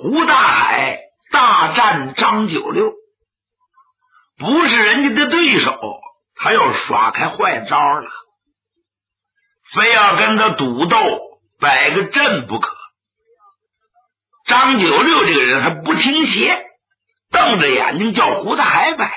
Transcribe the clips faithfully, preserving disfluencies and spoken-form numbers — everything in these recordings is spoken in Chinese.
胡大海大战张九六，不是人家的对手，他要耍开坏招了，非要跟他赌斗摆个阵不可。张九六这个人还不听邪，瞪着眼睛叫胡大海摆。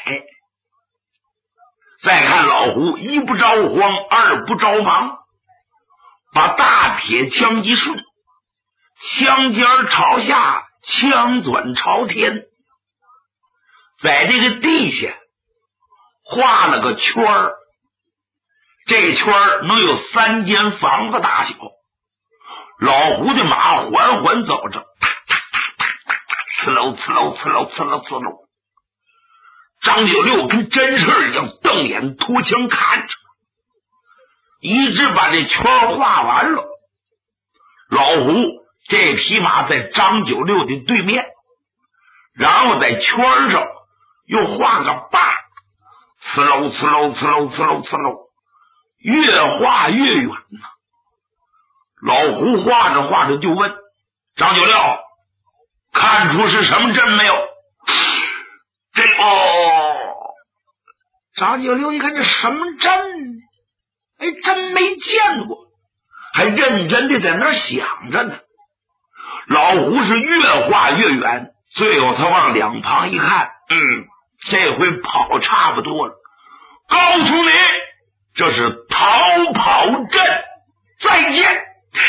再看老胡一不着慌二不着忙，把大铁枪一顺，枪尖朝下，枪转朝天，在这个地下画了个圈儿，这圈儿能有三间房子大小。老胡的马缓缓走着，呲溜呲溜呲溜呲溜呲溜。张九六跟真事一样瞪眼拖枪看着，一直把这圈画完了。老胡这匹马在张九六的对面，然后在圈上又画个把，呲溜呲溜呲溜呲溜呲溜，越画越远呢。老胡画着画着就问张九六，看出是什么阵没有？这哦，张九六一看这什么阵，哎，真没见过，还认真的在那想着呢。老胡是越画越远，最后他往两旁一看，嗯，这回跑差不多了。告诉你，这是逃跑阵，再见。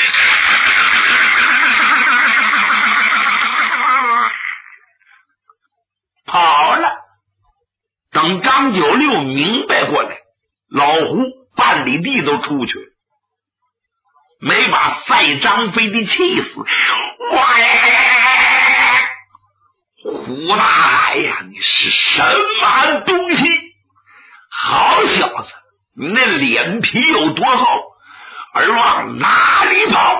跑了。等张九六明白过来，老胡半里地都出去，没把赛张飞的气死。哇！胡大海呀，你是什么东西？好小子，你那脸皮有多厚，而往哪里跑？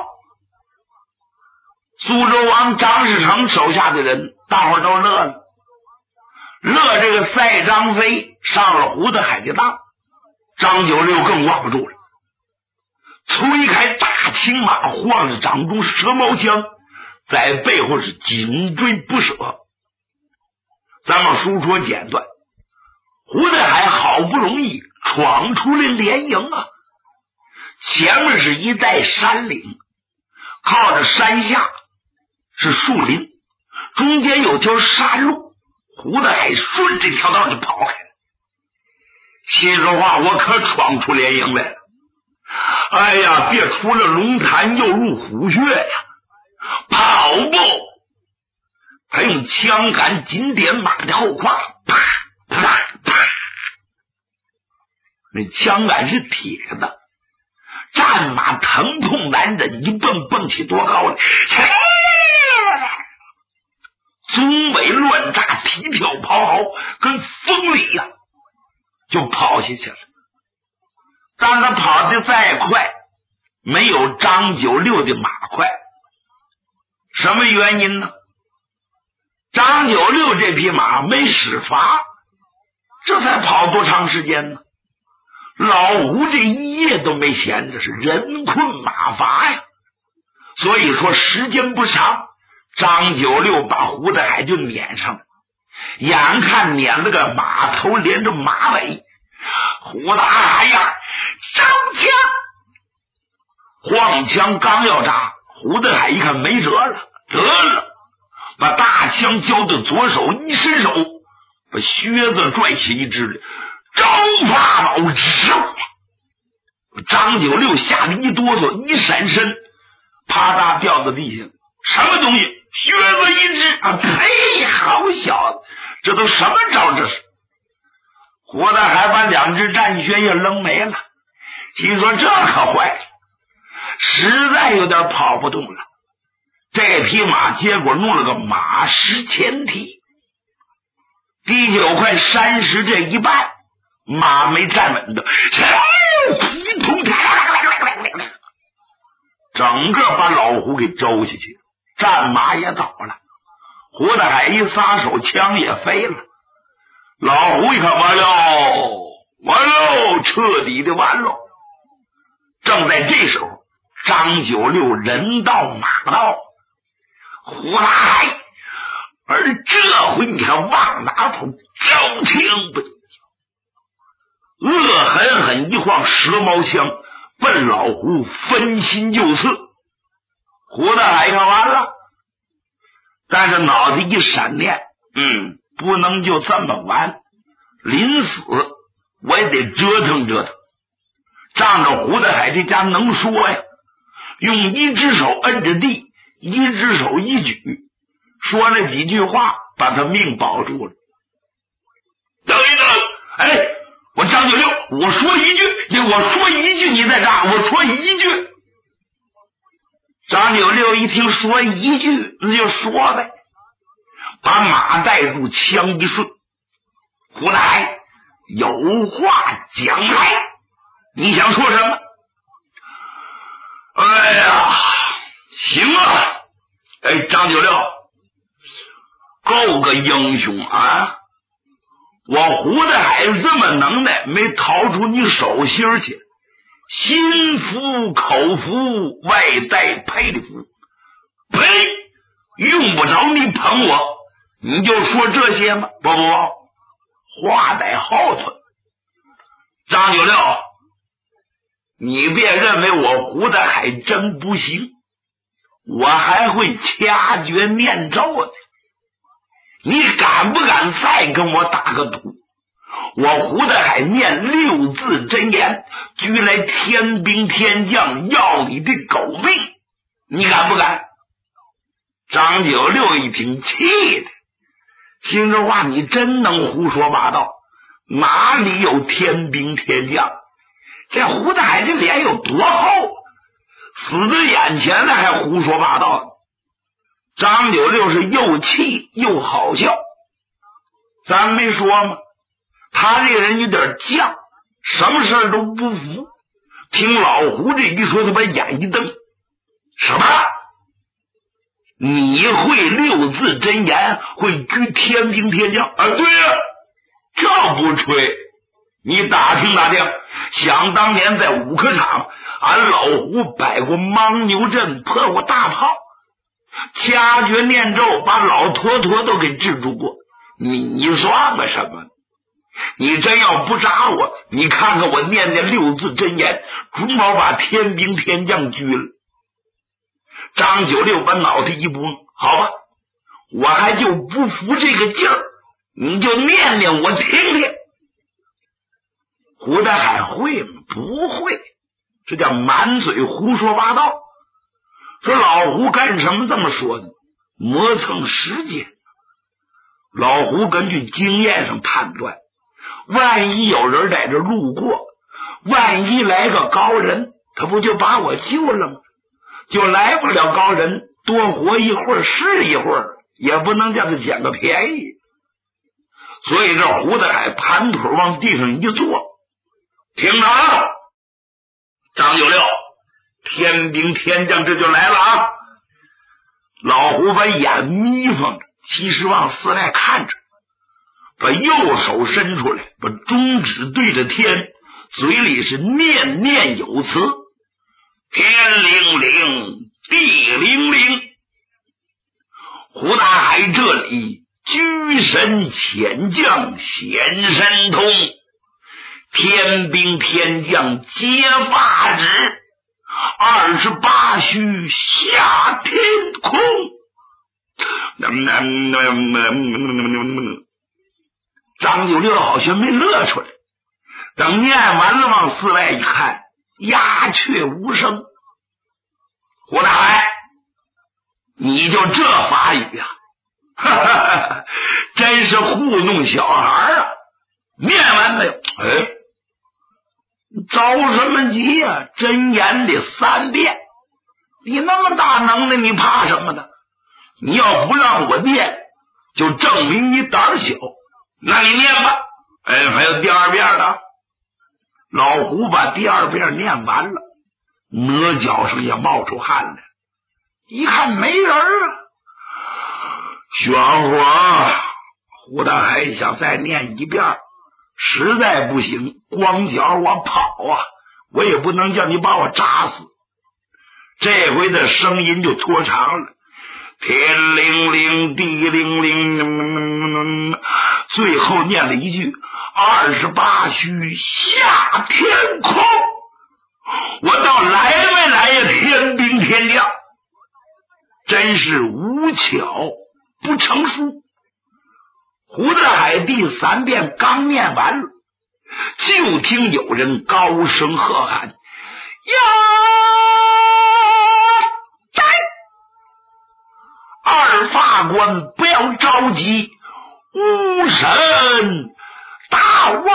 苏州王张士诚手下的人大伙都乐了，乐这个赛张飞上了胡大海的当。张九六更挂不住了，催开大青马，晃着掌中蛇矛枪，在背后是紧追不舍。咱们书说简短，胡大海好不容易闯出了连营啊！前面是一带山岭，靠着山下是树林，中间有条山路，胡大海顺这条道就跑开了。心说话，我可闯出连营来了！哎呀，别出了龙潭又入虎穴呀！跑步！他用枪杆紧点马的后胯，啪啪啪！那枪杆是铁的，战马疼痛难忍，一蹦蹦起多高了，鬃尾乱炸，蹄跳咆哮，跟风里呀、啊、就跑下去了。但他跑得再快，没有张九六的马快。什么原因呢？张九六这匹马没使罚，这才跑多长时间呢？老胡这一夜都没闲着，是人困马乏呀。所以说时间不长，张九六把胡大海就撵上了，眼看撵了个马头连着马尾，胡大海呀，招枪！晃枪刚要扎，胡大海一看没辙了，得了，把大枪交到左手，一伸手把靴子拽起一只来，招法宝，张九六吓得一哆嗦，一闪身，啪嗒掉到地下。什么东西？靴子一只啊！呸！好小子，这都什么招？这是胡大海把两只战靴也扔没了，心说这可坏了，实在有点跑不动了。这匹马结果弄了个马失前蹄，第九块山石这一绊，马没站稳的，整个把老胡给周下去，战马也倒了，胡大海一撒手，枪也飞了。老胡一看，完喽完喽，彻底的完喽。正在这时候，张九六人到马到，胡大海回你还往哪跑？就听不见，恶狠狠一晃蛇矛枪，奔老胡分心就刺。胡大海看完了，但是脑子一闪念，嗯，不能就这么完，临死我也得折腾折腾。仗着胡大海这家能说呀，用一只手摁着地，一只手一举，说了几句话，把他命保住了。等一等，哎，我张九六，我说一句，我说一句，你再扎，我说一句。张九六一听说一句，那就说呗，把马带住，枪一顺，胡大海有话讲来，你想说什么？哎呀，行啊，哎，张九六够个英雄啊！我胡大海这么能耐，没逃出你手心去，心服口服，外带佩服。呸！用不着你捧我，你就说这些吗？不不不，话在后头。张九六，你别认为我胡大海真不行，我还会掐诀念咒的。你敢不敢再跟我打个赌？我胡大海念六字真言，居来天兵天将要你的狗命，你敢不敢？张九六一听，气的心说话，你真能胡说八道，哪里有天兵天将？这胡大海这脸有多厚，死在眼前了还胡说八道呢。张九六是又气又好笑，咱没说吗？他这个人有点犟，什么事都不服。听老胡这一说，他把眼一瞪，什么？你会六字真言，会居天兵天将啊？对呀、啊，这不吹。你打听打听，想当年在五科场，俺老胡摆过牦牛阵，破过大炮，掐诀念咒，把老坨坨都给制住过。你你算个什么？你真要不扎我，你看看我念念六字真言，准保把天兵天将拘了。张九六把脑袋一拨，好吧，我还就不服这个劲儿，你就念念我听听。胡大海会吗？不会，这叫满嘴胡说八道。说老胡干什么这么说呢？磨蹭时间。老胡根据经验上判断，万一有人在这路过，万一来个高人，他不就把我救了吗？就来不了高人，多活一会儿是一会儿，也不能叫他捡个便宜。所以这胡大海盘腿往地上一坐，听着啊，张九六，天兵天将这就来了啊！老胡把眼眯缝着，其实往寺外看着，把右手伸出来，把中指对着天，嘴里是念念有词：天灵灵，地灵灵。胡大海这里居神潜将显神通，天兵天将皆发旨，二十八须下天空。张九六好像没乐出来，等念完了往寺外一看，鸦雀无声。胡大海，你就这法语啊？哈哈哈，真是糊弄小孩啊！念完没有？哎，着什么急呀、啊？真言得三遍，你那么大能耐，你怕什么呢？你要不让我念，就证明你胆小。那你念吧。哎，还有第二遍呢。老胡把第二遍念完了，额角上也冒出汗来，一看没人啊，玄乎啊！胡大海想再念一遍，实在不行，光脚我跑啊，我也不能叫你把我扎死。这回的声音就拖长了， 天灵灵，地灵灵，最后念了一句二十八虚下天空。我倒来没来呀？天兵天将，真是无巧不成书。胡德海第三遍刚念完了，就听有人高声喝喊：“呀！在！二法官不要着急，无神大王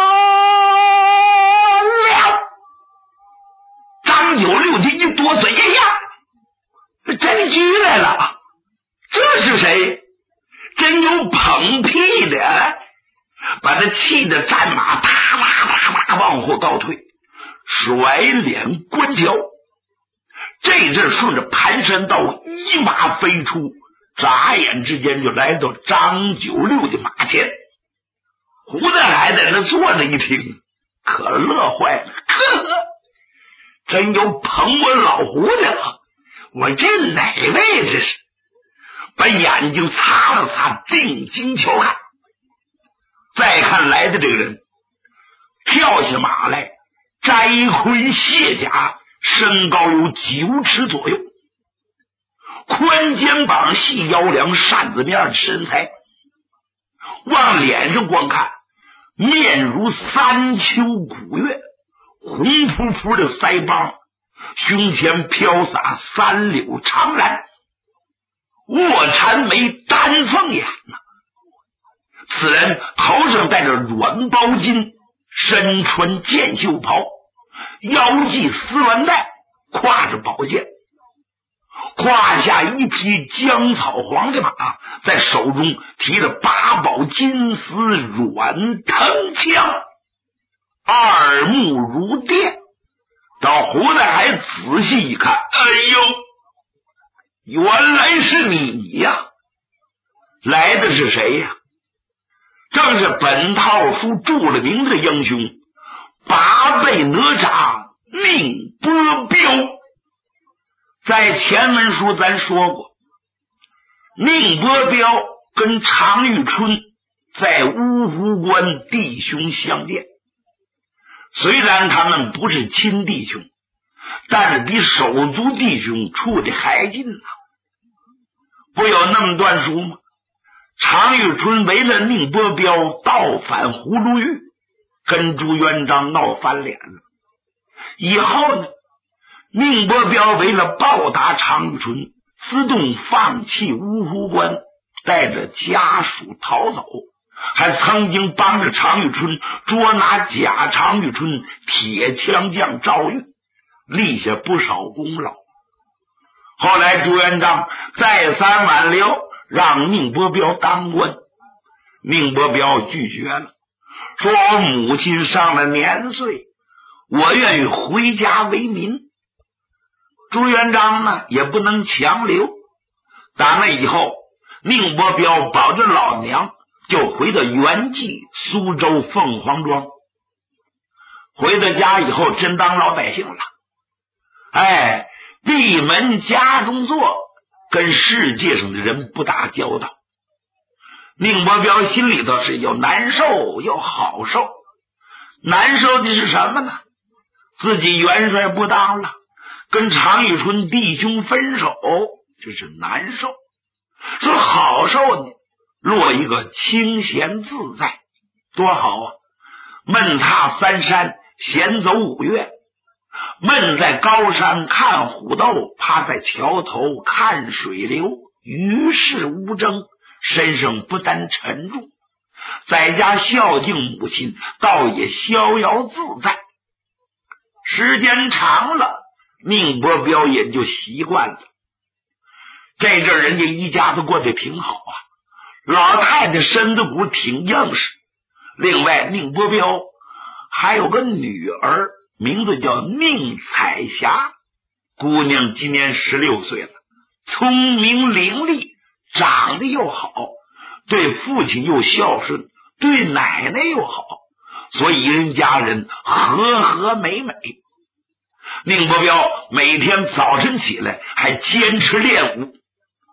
了！”张九六的一哆嗦，哎呀，真举来了！这是谁？真有捧屁的，把他气得战马哒啦哒啦往后倒退，甩脸关脚。这阵顺着盘山道一马飞出，眨眼之间就来到张九六的马前。胡大海在那坐着一听，可乐坏了，呵呵，真有捧我老胡的了！我这哪位这是？把眼睛擦了擦，定睛瞧看，再看来的这个人，跳下马来，摘盔卸甲，身高有九尺左右，宽肩膀细腰梁，扇子面的身材，往脸上光看，面如三秋古月，红扑扑的腮帮，胸前飘洒三绺长髯，卧蚕眉，丹凤眼呐。此人头上戴着软包巾，身穿箭袖袍，腰系丝鸾带，挎着宝剑，胯下一匹姜草黄的马，在手中提着八宝金丝软藤枪，二目如电。到胡大海仔细一看，哎呦，原来是你呀！来的是谁呀？正是本套书著了名的英雄，八倍哪吒宁波彪。在前文书咱说过，宁波彪跟常遇春在乌湖关弟兄相见，虽然他们不是亲弟兄，但是比手足弟兄处的还近呢、啊。不有那么段书吗？常遇春为了宁波彪倒反葫芦峪，跟朱元璋闹翻脸了。以后呢，宁波彪为了报答常遇春，自动放弃乌湖关，带着家属逃走，还曾经帮着常遇春捉拿假常遇春铁枪将赵玉，立下不少功劳。后来朱元璋再三挽留，让宁波彪当官，宁波彪拒绝了，说我母亲上了年岁，我愿意回家为民。朱元璋呢也不能强留，打那以后，宁波彪保着老娘就回到原籍苏州凤凰庄。回到家以后真当老百姓了，哎，闭门家中坐，跟世界上的人不打交道。宁波彪心里头是又难受又好受。难受的是什么呢？自己元帅不当了，跟常遇春弟兄分手，这是难受。说好受呢，落一个清闲自在，多好啊！闷踏三山，闲走五岳，闷在高山看虎斗，趴在桥头看水流，与世无争，身上不但沉重，在家孝敬母亲，倒也逍遥自在。时间长了，宁波彪也就习惯了。这阵人家一家子过得挺好啊，老太太身子骨挺硬实。另外宁波彪还有个女儿，名字叫宁彩霞，姑娘今年十六岁了，聪明伶俐，长得又好，对父亲又孝顺，对奶奶又好，所以人家人和和美美。宁波彪每天早晨起来还坚持练武，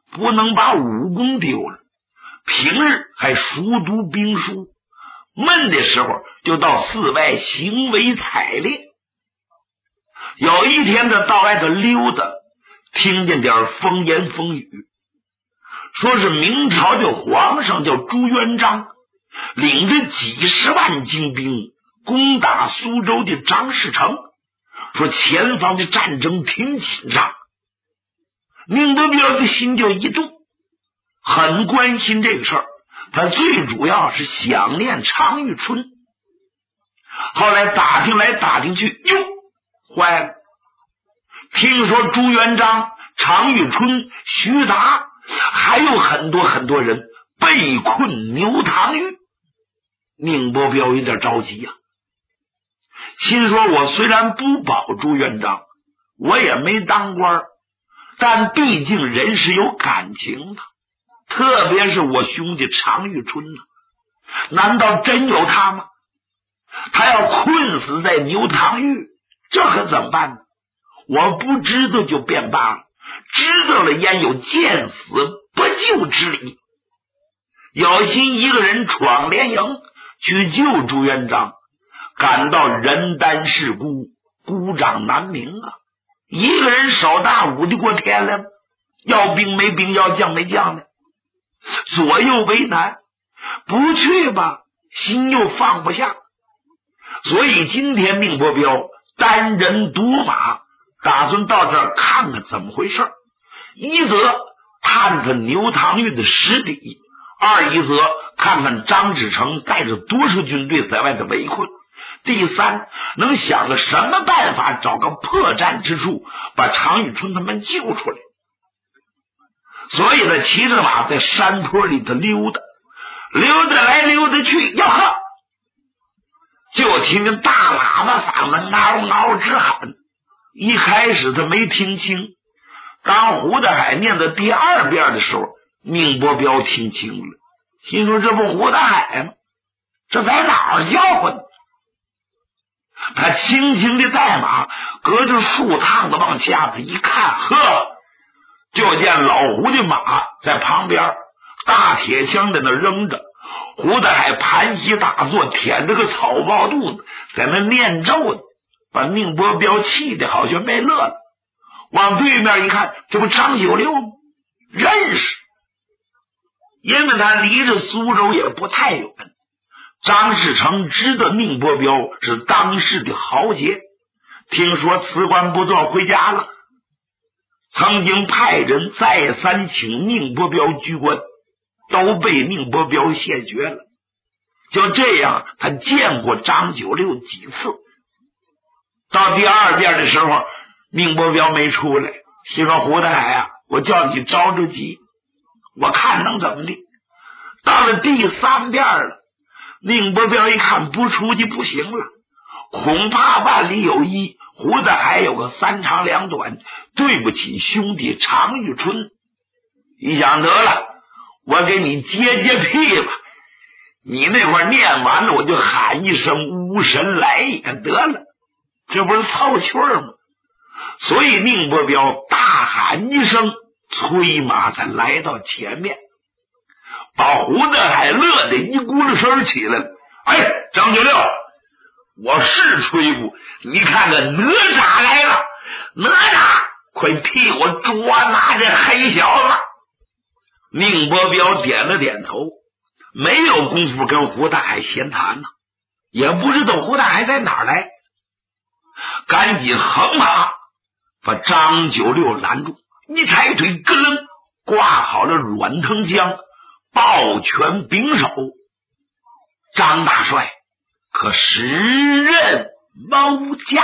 不能把武功丢了，平日还熟读兵书，闷的时候就到寺外行为采猎。有一天他到外头溜达，听见点风言风语，说是明朝的皇上叫朱元璋，领着几十万精兵攻打苏州的张士诚，说前方的战争挺紧张。宁伯彪的心就一动，很关心这个事儿，他最主要是想念常遇春。后来打听来打听去，哟，坏了，听说朱元璋、常遇春、徐达还有很多很多人被困牛塘峪。宁伯彪有点着急呀、啊，心说我虽然不保朱元璋，我也没当官，但毕竟人是有感情的，特别是我兄弟常遇春呢、啊，难道真有他吗？他要困死在牛塘峪，这可怎么办呢？我不知道就便罢了，知道了焉有见死不救之理。有心一个人闯连营去救朱元璋，感到人单势孤，孤掌难鸣啊！一个人手大舞的过天来，要兵没兵，要将没将的，左右为难，不去吧，心又放不下。所以今天宁伯彪单人独马，打算到这儿看看怎么回事。一则探探牛塘峪的实底，二一则看看张士诚带着多少军队在外头围困，第三能想个什么办法找个破绽之处，把常遇春他们救出来。所以他骑着马在山坡里头溜达，溜达来溜达去，呀呵，就听见大喇叭嗓子嗷嗷直喊。一开始他没听清，当胡大海念到第二遍的时候，宁伯彪听清了，心说这不胡大海吗？这在哪儿叫唤呢？他轻轻的带马，隔着树趟子往下子一看，呵，就见老胡的马在旁边，大铁枪在那扔着，胡大海盘膝打坐，舔着个草包肚子，在那念咒呢，把宁伯彪气的好像被乐了。往对面一看，这不张九六吗？认识，因为他离着苏州也不太远。张士诚知道宁伯彪是当世的豪杰，听说辞官不做回家了，曾经派人再三请宁伯彪居官，都被宁伯彪谢绝了。就这样，他见过张九六几次。到第二遍的时候，宁伯彪没出来，心说胡大海啊，我叫你着着急，我看能怎么的。到了第三遍了，宁伯彪一看不出去不行了，恐怕万里有一，胡大海有个三长两短，对不起兄弟常遇春。一想得了，我给你接接屁吧，你那会儿念完了，我就喊一声无神来也得了，这不是凑趣儿吗？所以宁伯彪大喊一声，催马才来到前面，把胡大海乐得一咕噜声起来了。哎，张九六，我是吹鼓，你看看哪吒来了，哪吒快替我捉拿这黑小子。宁伯彪点了点头，没有功夫跟胡大海闲谈呢，也不知道胡大海在哪儿来，赶紧横马把张九六拦住，一抬腿咯楞挂好了软藤枪，抱拳柄手。张大帅可时任谋家、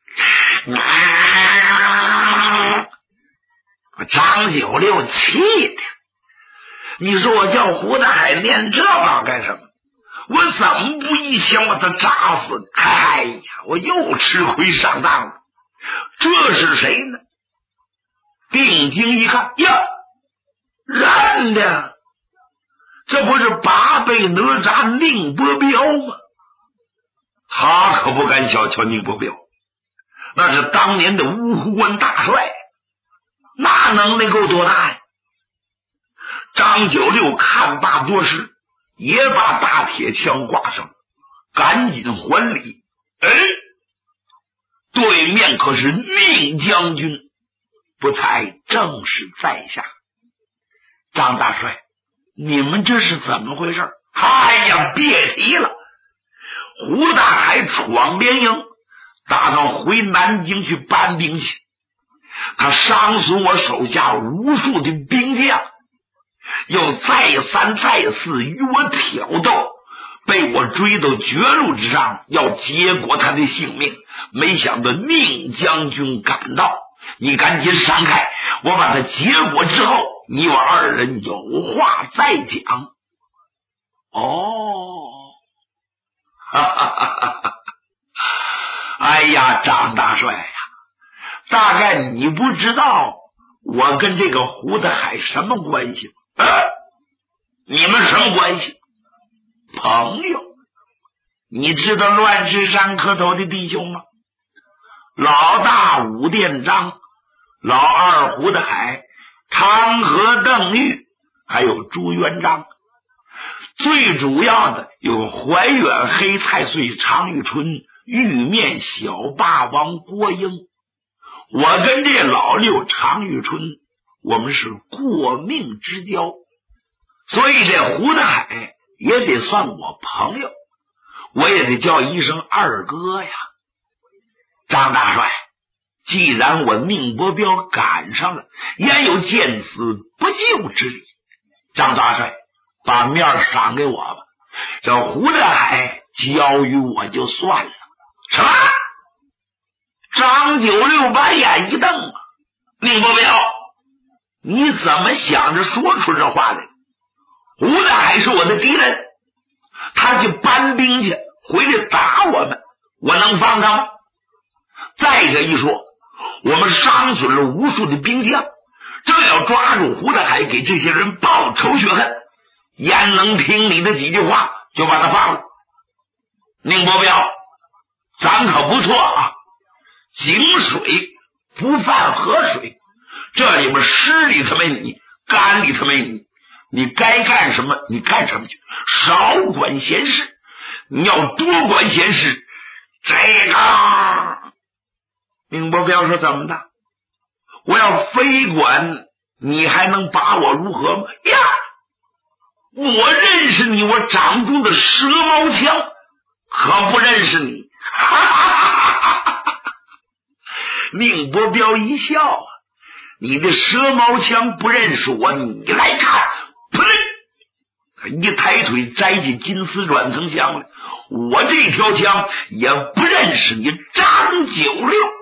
啊、张九六气的，你说我叫胡大海练这玩意儿干什么？我怎么不一枪把他扎死？哎呀，我又吃亏上当了。这是谁呢？定睛一看，呀，认的，这不是八倍哪吒宁伯彪吗？他可不敢小瞧宁伯彪，那是当年的乌虎关大帅，那能耐够多大呀？ 张九六看罢多时，也把大铁枪挂上，赶紧还礼。哎，对面可是宁将军，不才正是在下。张大帅，你们这是怎么回事？哎呀，别提了，胡大海闯边营，打算回南京去搬兵去，他伤损我手下无数的兵将，又再三再四与我挑逗，被我追到绝路之上，要结果他的性命。没想到宁将军赶到，你赶紧闪开，我把他结果之后，你我二人有话再讲。哦，哈哈哈哈哈！哎呀，张大帅呀，大概你不知道我跟这个胡大海什么关系？啊，你们什么关系？朋友。你知道乱石山磕头的弟兄吗？老大武殿章，老二胡大海，汤和邓玉，还有朱元璋。最主要的有怀远黑太岁常遇春、玉面小霸王郭英。我跟这老六常遇春，我们是过命之交，所以这胡大海也得算我朋友，我也得叫一声二哥呀。张大帅，既然我宁伯彪赶上了，焉有见死不救之理？张大帅，把面赏给我吧，这胡大海交于我就算了。什么？张九六把眼一瞪，宁伯彪，你怎么想着说出这话来？胡大海是我的敌人，他去搬兵去，回来打我们，我能放他吗？再者一说，我们伤损了无数的兵将，正要抓住胡大海给这些人报仇雪恨，焉能听你的几句话就把他放了？宁伯彪，咱可不错啊，井水不犯河水，这里面湿里头没你，干里头没你，你该干什么你干什么去，少管闲事。你要多管闲事，这个宁伯彪说怎么的？我要非管，你还能把我如何吗？呀，我认识你，我掌中的蛇矛枪可不认识你。哈哈哈哈哈！宁伯彪一笑啊，你的蛇矛枪不认识我，你来看！噗！他一抬腿摘起金丝转层枪来，我这条枪也不认识你张九六。